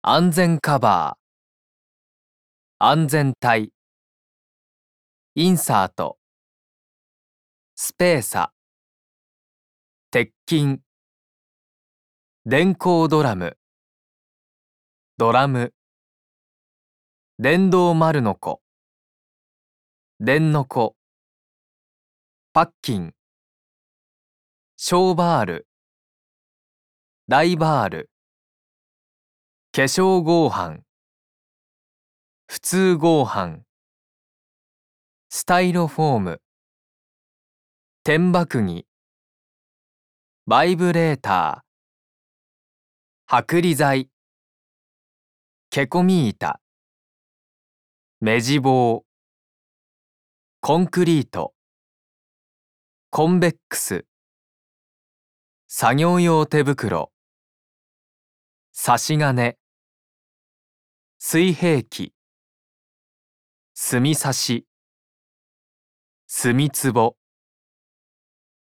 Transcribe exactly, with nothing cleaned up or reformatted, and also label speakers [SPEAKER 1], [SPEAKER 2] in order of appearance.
[SPEAKER 1] 安全カバー、安全帯、インサート、スペーサ、鉄筋、電光ドラム、ドラム、電動丸のこ、電のこ、パッキン、ショーバール、ダイバール、化粧合板、普通合板、スタイロフォーム、点爆木、バイブレーター、剥離剤、けこみ板、目地棒、コンクリート、コンベックス、作業用手袋、差し金、水平器、墨差し、墨壺、